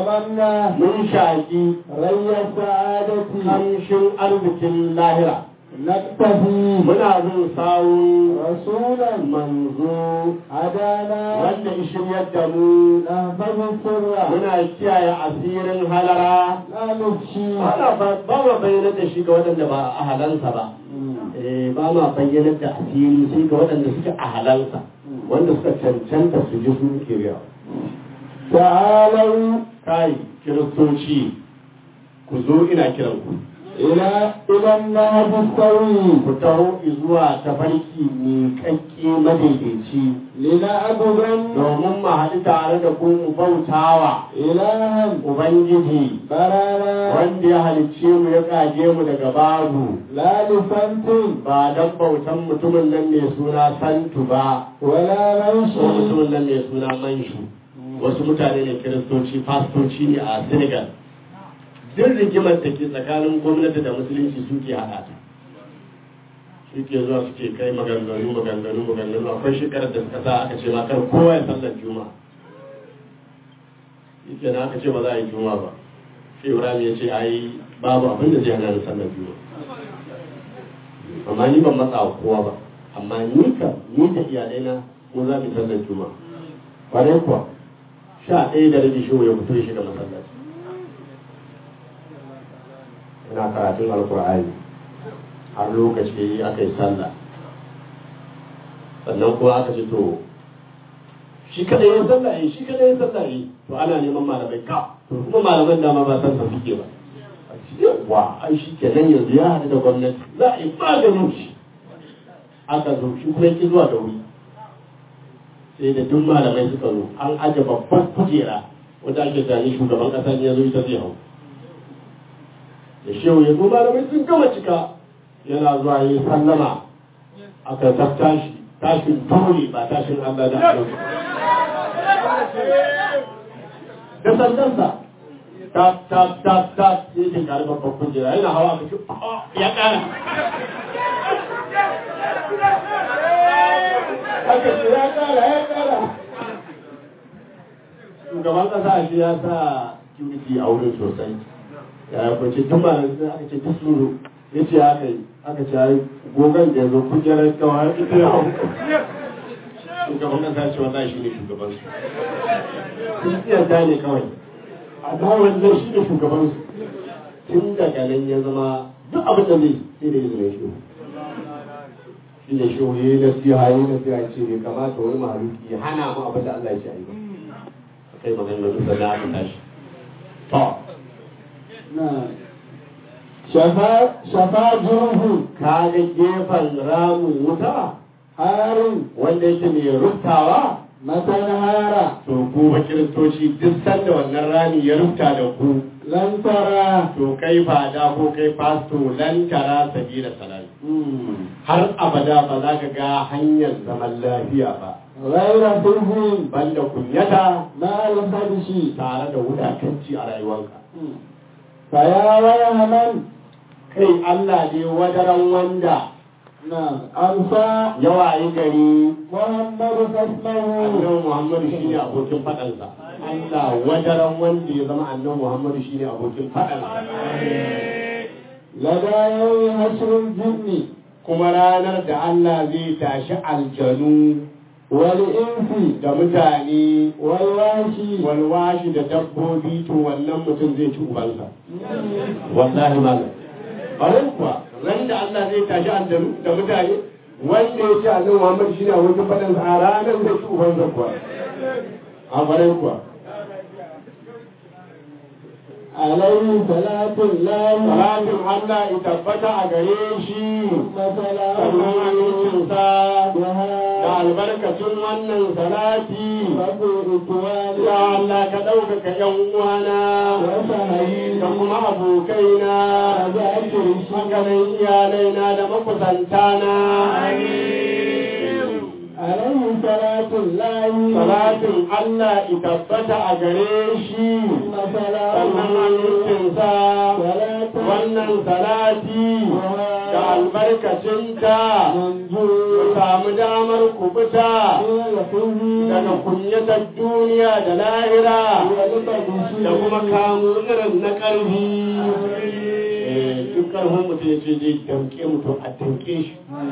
shamanna mun shaki rayyar sa'adati kamshin arzikin lahira نقتفي muna bin sawun رسولا manzo هدانا wanda ya shiryar da mu نحفظ السر muna kiyaye asirin halara لا نفشي ba ba ba ma bayyana da shi ga waɗanda ba a halansa ba eh ba ma bayyana da asiri sai ga waɗanda suke a halansa wanda suka cancanta su ji su ke riya تعالوا kai kiristoci ku zo ina kiran ku إلى إلى النهج السوي ku taho zuwa tafarki mai kakke madaidaici لنعبد domin mu haɗu tare da ku mu bautawa إلها ubangiji برانا wanda ya halicce mu ya kage mu daga babu لا لصمت ba dan bautan mutumin nan mai suna santu ba ولا ko منشي mutumin nan mai suna manshu wasu mutane ne kiristoci fastoci ne a senegal duk rigimar da ke tsakanin gwamnati da musulunci suke haɗa ta suke zuwa suke kai maganganu maganganu maganganu akwai shekarar da suka sa aka ce ma kar kowa ya sallar juma'a yake na aka ce ba za a yi juma'a ba shi ibrahim ya ce ai babu abin da zai hana ni sallar juma'a amma ni ban matsa wa kowa ba amma ni ka ni da iyalaina mu za mu sallar juma'a kwarai kuwa sha ɗaya da rabi shi ya fito ya shiga masallaci ina karatun alkur'ani har lokaci aka yi sallah sannan kuwa aka ce to shi kadai yin sallah yi shi kadai yin sallah yi to ana neman malamai ka to kuma malaman dama ba san sa suke ba yawa ai shi kenan yanzu ya haɗu da gwamnati za a yi maganin shi aka zo shi kuma yake zuwa da wuri sai da duk malamai suka zo an aje babban kujera wanda ake gani shugaban ƙasa ne ya zo ita zai hau da shehu ya zo malamai sun gama cika yana zuwa yi sallama aka tafta shi tashin dole ba tashin Allah da Allah da sandansa tap tap tap tap sai jin gari babban kujera yana hawa aka ce ya kara aka ce ya kara ya kara shugaban kasa shi ya sa security a wurin sosai ya kwace tun ba da aka ce duk suru ya ce aka yi aka ce ai gogon da ya zo kujerar kawai ita ya hau shugaban kasa ce wanda shi ne shugaban su sun yarda ne kawai amma wanda shi ne shugaban su tun daga nan ya zama duk abin da zai sai da izinin shi shi ne shi ya yi nasiha ya yi nasiha ce bai kamata wani mahaluki ya hana mu abin da Allah ya ce a yi ba kai maganganu sannan aka tashi to shafa jirhu kaga gefen ramin wuta harin wanda yake mai ruftawa matan hara to ku ba kiristoci duk sanda wannan rami ya rufta da ku lantara to kai fada ko kai fasto lantara sabila salami har abada ba za ka ga hanyar zaman lafiya ba ghaira fulhin banda kunyata na alhadishi tare da wulakanci a rayuwarka faya waya haman kai Allah ne wadaran wanda na amsa yawayi gari muhammadu fasmahu annabi Muhammadu shine abokin faɗansa. Allah wadaran wanda ya zama annabi Muhammadu shine abokin faɗansa. lada yawmi hasrul jinni kuma ranar da Allah zai tashi aljanu wal insi da mutane wal washi walwashi da dabbobi to wannan mutum zai ci ubansa. Wallahi malam. Bayan kuwa ran da Allah zai tashi aljanu da mutane wanda ya ce annabi Muhammad shine abokin faɗansa a ranar zai ci ubansa kuwa. A bayan kuwa. alayhi salatun lahi Salatin Allah ya tabbata a gare shi sannan amincinsa da albarkacin wannan salati. Ya Allah ka ɗaukaka ‘yan uwana da kuma abokaina, hakanan iyalaina da makusantana. alayhi salatun lahi Salatin Allah ya tabbata a gare shi sannan amincinsa wannan salati da albarkacinta ku samu damar kubuta daga kunyatar duniya da lahira da kuma kamu irin na ƙarfi. duk karfin mutum ya ce zai damke mutum a damke shi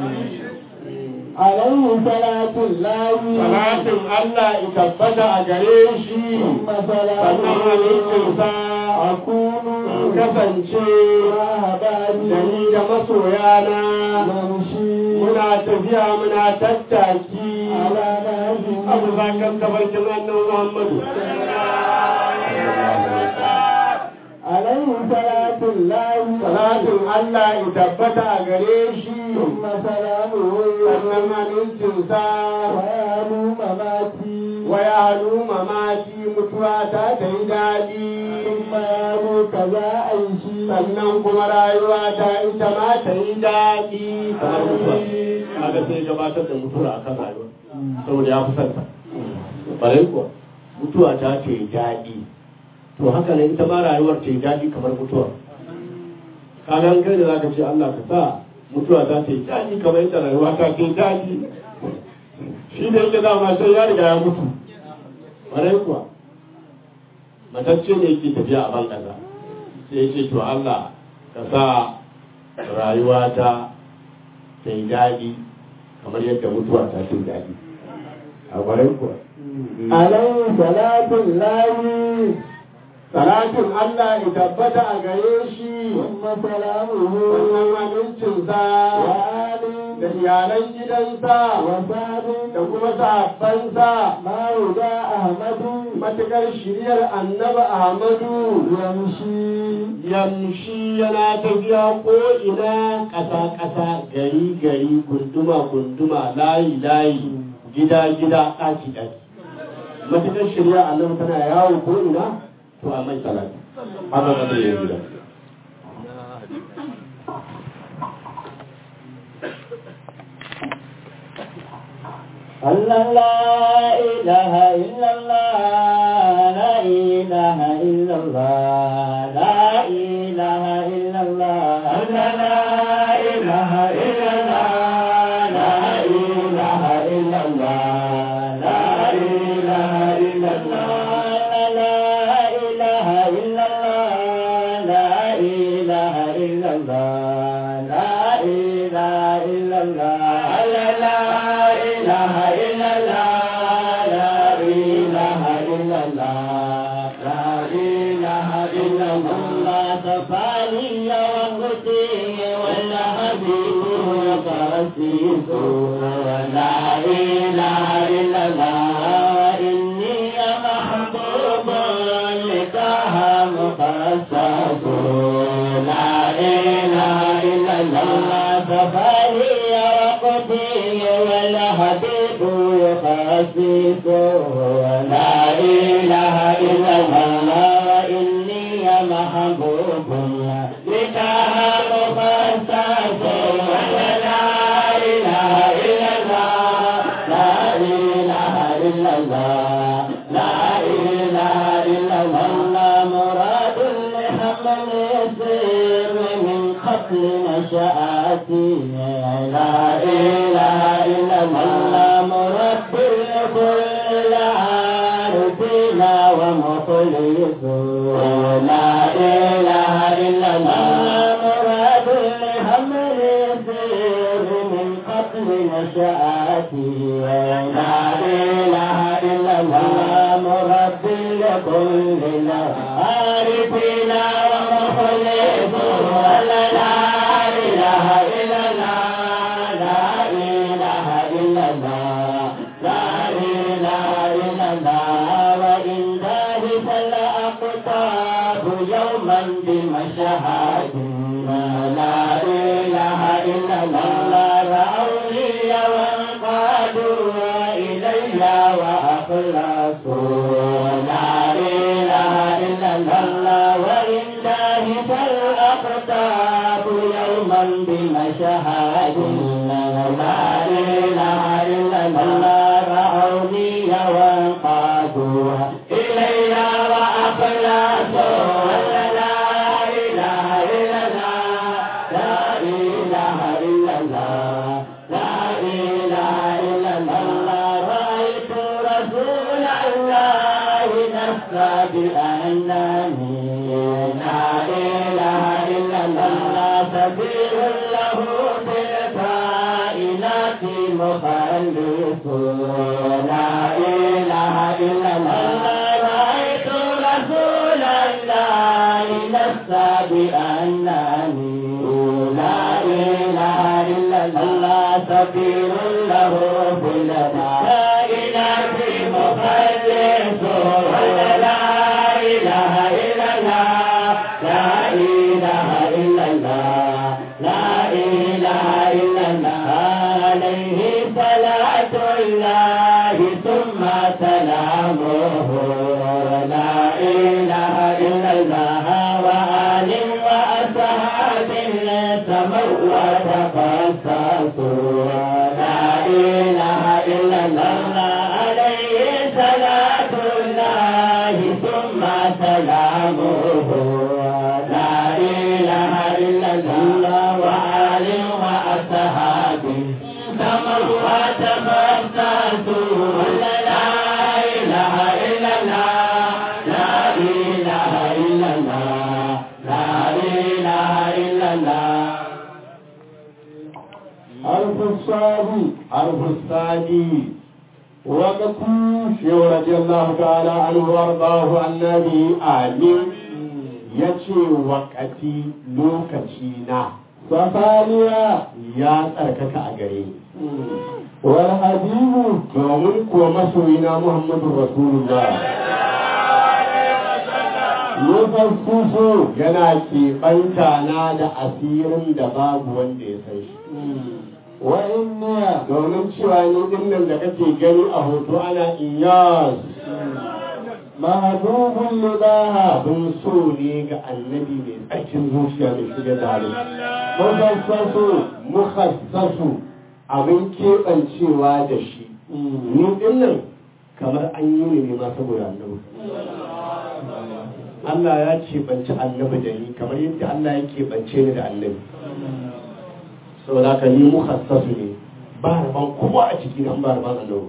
عليه صلاة الله salatin Allah ya tabbata a gare shi ثم sannan صلاة halittinsa أكون kasance وهباني da ni da masoyana نمشي muna tafiya muna tattaki على نهج abu zakan tabarkin annan Muhammadu عليه صلاة الله salatin Allah ya tabbata a gare shi ثم سلامه sannan halittinsa ويعلو مماتي wa ya halu mamaki mutuwa ta ta yi daɗi ثم يعلو كذا عيشي sannan kuma rayuwa ta ita ma ta yi daɗi kamar mutuwa kaga sai gabatar da mutuwa a kan rayuwa saboda ya fi santa ƙwarai kuwa mutuwa ta ta yi daɗi to haka ne ita ma rayuwar ta yi daɗi kamar mutuwa kaga an kai da za ka ce Allah ka sa mutuwa ta ta yi daɗi kamar yadda rayuwa ta ta yi daɗi shi da yake dama sai ya riga ya mutu ƙwarai kuwa matacce ne yake tafiya a ban ƙasa sai ya ce to Allah ka sa rayuwa ta ta yi daɗi kamar yadda mutuwa ta ta yi daɗi a ƙwarai kuwa عليه صلاة الله salatin Allah ya tabbata a gare shi ثم سلامه wannan amincinsa وآل da iyalan gidansa وسعد da kuma sahabbansa ما هدى أحمد matukar shiriyar annaba Ahmadu يمشي yamshi yana tafiya ko ina ƙasa-ƙasa gari-gari gunduma-gunduma layi-layi gida-gida ɗaki-ɗaki matukar shirya annabi tana yawo ko ina to a mai salati haka ka da yin gida الله لا إله إلا الله لا إله إلا الله لا إله إلا الله لا إله إلا الله لا إله إلا الله لا إله إلا الله لا إله إلا الله لا إله إلا الله لا إله إلا الله لا إله إلا الله لا إله إلا الله لا إله إلا الله تفاني وانقتي ولا حبيب وقاسيس لا إله إلا الله إني محبوب لكها مخصص لا إله إلا الله تفاني وقتي ولا حبيب يخصص لا إله إلا الله إني محبوب لكها مخصص لا إله إلا الله لا إله إلا الله لا إله إلا الله مراد لحمل السر من قبل نشأتي لا إله إلا الله مرد لكل عارفين ومخلص لا إله إلا الله مراد لحمل السر من قبل نشأتي لا إله إلا الله مرد لكل عارفين ومخلص لا إله إلا الله لا إله إلا الله لا إله إلا الله وإن ذهب الأقطاب يوما بمشهد لا إله إلا الله رأوني وانقادوا إلي وأخلصوا لا إله إلا الله وإن ذهب الأقطاب يوما بمشهد لا إله إلا الله رأوني وانقادوا إلي وأخلصوا لا إله إلا الله لا إله إلا الله لا إله إلا الله رأيت رسول الله نفسي بأنني لا إله إلا الله له في الكائنات مخلص لا إله إلا الله رأيت رسول الله لست بأنني لا إله إلا الله سفير له في الكائنات مخلص لا إله إلا الله لا إله إلا الله لا إله إلا الله عليه صلاة الله ثم سلامه لا إله إلا الله وآل وأصحاب سموا وتقصصوا لا إله إلا الله عليه صلاة الله ثم سلامه لا إله إلا الله وآل وأصحاب سموا وتقصصوا لا إله إلا الله لا إله إلا الله لا إله إلا الله حرف الصادي حرف الصادي وقتي شيخ رضي الله تعالى عنه وارضاه عن النبي آمين yace wakati lokacina safaliya ya tsarkaka a gare ni wal habibu domin kuwa masoyina muhammadu rasulullah yufassusu yana keɓanta na da asirin da babu wanda ya san shi wa inniya domin cewa ni dinnan da kake gani a hoto ana iyas mahadubun libaha abin so ne ga annabi mai tsarkin zuciya mai shiga da halin mukhassasu mukhassasu abin keɓancewa da shi ni dinnan kamar an yi ne ma saboda annabi Allah ya keɓance annabi da ni kamar yadda Allah ya keɓance ni da annabi saboda ka ni mukhassasu ne ba rabon kowa a ciki nan ba rabon annabi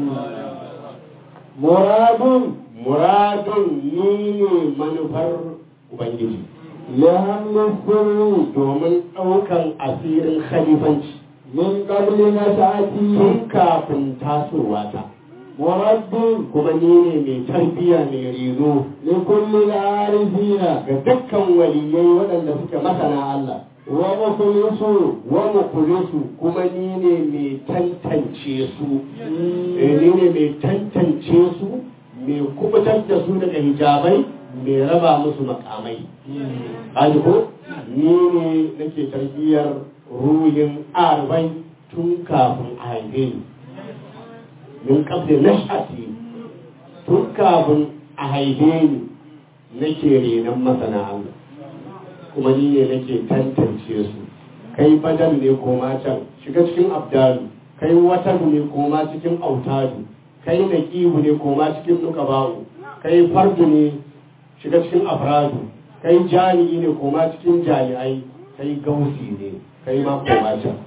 muradun muradun ni ne manufar ubangiji lahamlin sirri domin ɗaukan asirin khalifanci min qabli nasa'ati tun kafin tasowa ta murabbin kuma ni ne mai tarbiyya mai reno li kulli arifina ga dukkan waliyai waɗanda suke masana Allah wa mukhlisu wa mukhlisu kuma ni ne mai tantance su eh ni ne mai tantance su mai kubutar da su daga hijabai mai raba musu makamai kaji ko ni ne nake tarbiyyar ruhin arbai tun kafin a haife ni min qabli nash'ati tun kafin a haife ni nake renon masana Allah kuma ni ne nake tantance su kai badal ne koma can shiga cikin abdalu kai watadu ne koma cikin autadu kai naqibu ne koma cikin nuqaba'u kai fardu ne shiga cikin afradu kai jami'i ne koma cikin jami'ai kai gausi ne kai ma koma can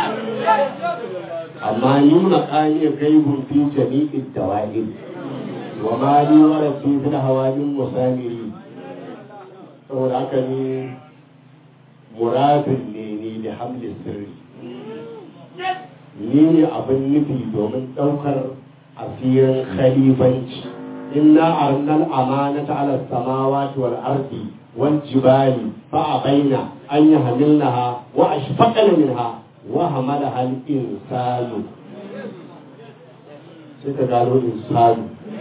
amma ni makani gaibun fi jami'id dawa'il wa ma li wa rabbi fil hawadin musamiri saboda haka ne muradin ne ni da hamlin sirri ni ne abin nufi domin ɗaukar asirin khalifanci inna arnal amanata ala samawati wal ardi wal jibali fa abaina an yahmilnaha wa ashfaqna minha wa hamalaha al insanu sai ka gano insanu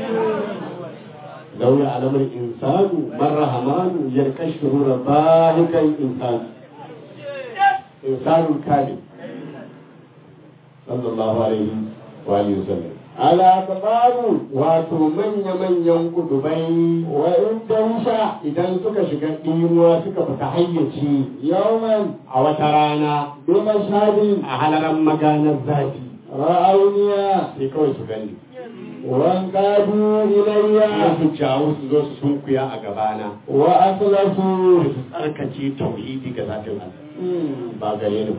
لو يعلم الإنسان من رحمن يركشه رباهك الإنسان إنسان كامل صلى الله عليه وآله وسلم على أقبال واتو من يمن ينقض بي وإن تنشا إذا سك شكتهم وسك فتحيتي يوما أو ترانا بمشهد أهل رمضان الذاتي رأوني في كوي سكالي wankadu ilayya su jawo su zo su sunkuya a gabana wa aslasu su tsarkace tauhidi ga zatin Allah ba gare ni ba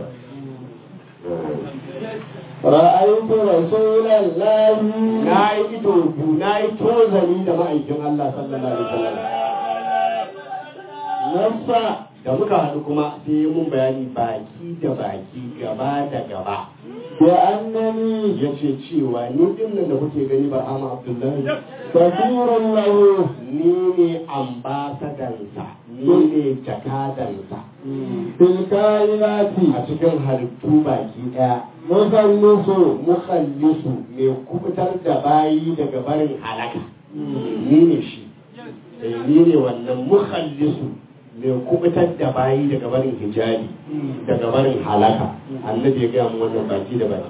ra'aytu rasulallahi nayi ido nayi tozali da ma'aikin Allah sallallahu alaihi wasallam nafsa da muka haɗu kuma sai mun bayani baki da baki gaba da gaba da annani ya ce cewa ni din nan da kuke gani ba ama abdullahi basirun lahu ni ne ambasadansa ni ne jakadansa fil kainati a cikin halittu baki ɗaya musallisu mukhallisu mai kubutar da bayi daga barin halaka ni ne shi eh, ni ne wannan mukhallisu mai kubutar da bayi daga barin hijabi daga barin halaka annabi ya gaya mu wannan baki da baki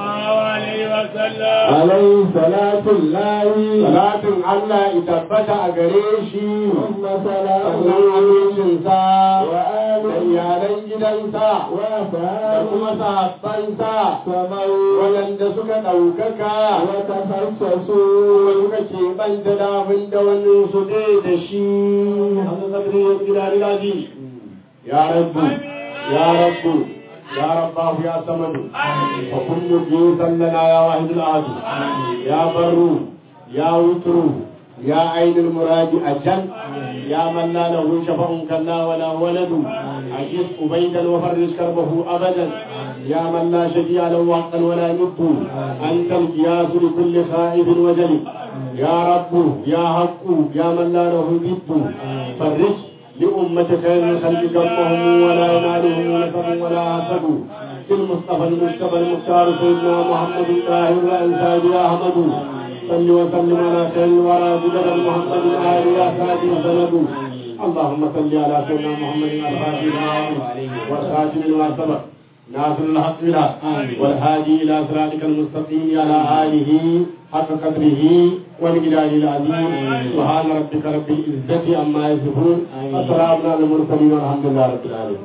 alayhi salatu lahi salatin Allah ya tabbata a gare shi umma sannan salatu amincinsa wa da alihi iyalan gidansa wa da sahabi kuma sahabbansa samau waɗanda suka ɗaukaka wa tafassasu kuma suka keɓanta da abin da wani su dai da shi haka kadriyar gida rilaji ya rabbu ya rabbu ya rabbahu ya samadu wa kullu jisan lana ya wahidul ahadu ya barru ya wutru ya ainul muradi ajal ya man la lahu shafa'un kalla wala waladu ajis ubaydan wa farris karbahu abadan يا من لا شفيع له حقا ولا ند أنت القياس لكل خائف وجل يا رب يا حق يا من لا له ند فرج لأمة خير الخلق قمهم ولا ينالهم نسب ولا حسد في المصطفى المجتبى المختار سيدنا محمد الطاهر الأنساب يا أحمد صل وسلم على خير الورى بجد محمد آل يا سادي سند اللهم صل على سيدنا محمد الفاتح والخاتم لما سبق ناصر الحق بالحق والهادي الى صراطك المستقيم على اله حق قدره ومقداره العظيم سبحان ربك رب العزه عما يصفون وسلام على المرسلين والحمد لله رب العالمين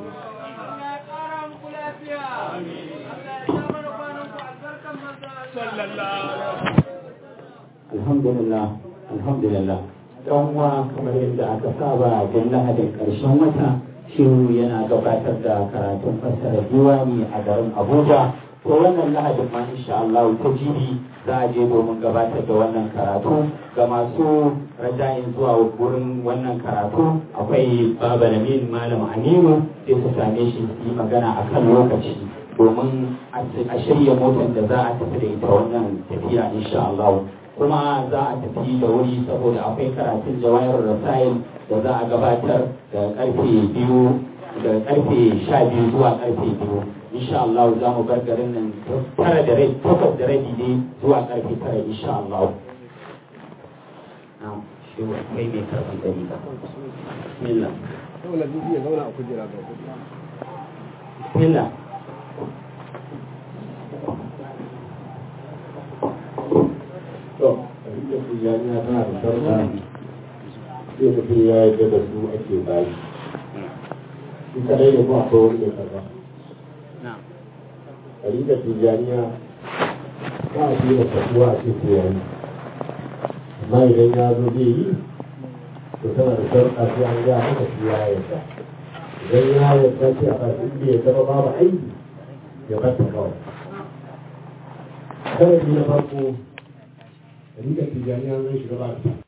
alhamdulillah alhamdulillah dan uwa kamar yadda aka saba don lahadin karshen wata shiru yana gabatar da karatun fassara diwani a garin abuja to wannan lahadin ma insha Allah ta jibi za a je domin gabatar da wannan karatu ga masu raja'in zuwa wurin wannan karatu akwai baba lamin malam aminu sai su same shi su yi magana a kan lokaci domin a shirya motar da za a tafi da ita wannan tafiya insha Allah kuma za a tafi da wuri saboda akwai karatun jawahir rasail da za a gabatar da karfe biyu da karfe sha biyu zuwa karfe biyu insha Allah za mu bar garin nan tara da rai takwas da rabi ne zuwa karfe tara insha Allah na shi kai mai karfin dari ka bismillah bismillah to da tijaniya tana da sarka sai mutum ya yi da su ake bayi shi kadai da kuma akwai wani mai karba ɗari da tijaniya ba a fiye da kasuwa a ce sai ya yi amma idan ya zo zai yi to tana da sarka sai an gaya maka shi ya yarda idan ya yarda sai a ƙarfin da ya zama babu aiki ya bata kawai kada na farko da tijaniya zai shiga ba